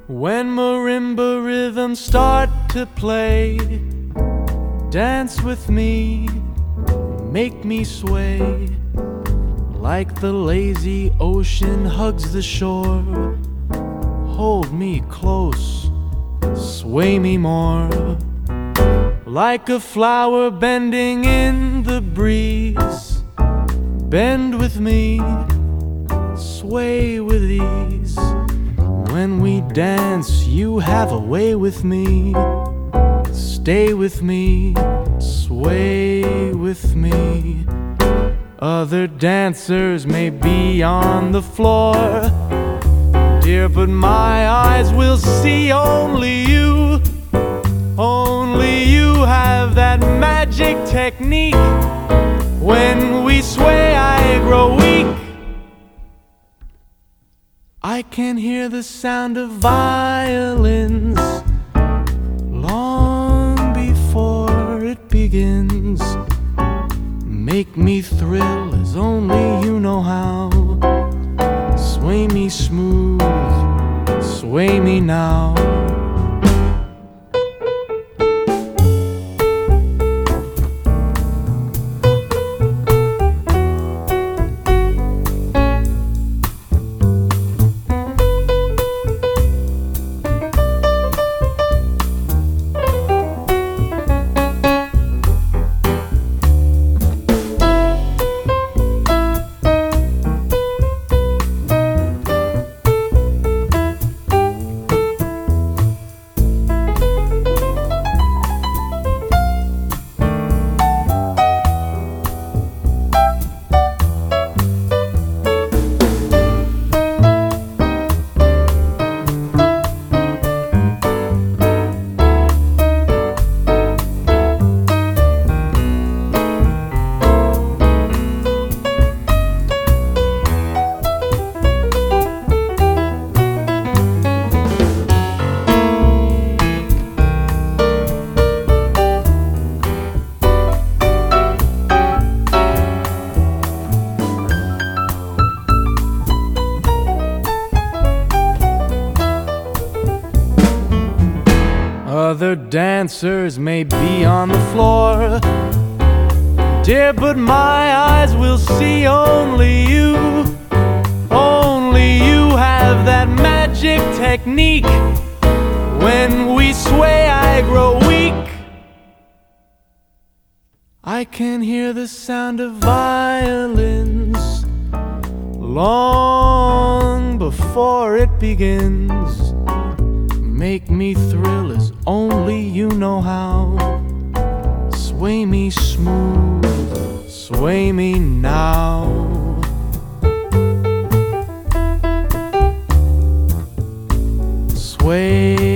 When marimba rhythms start to play, dance with me, make me sway, like the lazy ocean hugs the shore. Hold me close, sway me more, like a flower bending in the breeze. Bend with me, sway with ease. When we dance, you have a way with me. Stay with me, sway with me. Other dancers may be on the floor, dear, but my eyes will see only you. Only you have that magic technique. When we sway, I grow weak. I can hear the sound of violins long before it begins. Make me thrill as only you know how. Sway me smooth, sway me now. Other dancers may be on the floor, dear, but my eyes will see only you. Only you have that magic technique. When we sway, I grow weak. I can hear the sound of violins long before it begins. Make me thrill as only you know how. Sway me smooth, sway me now. Sway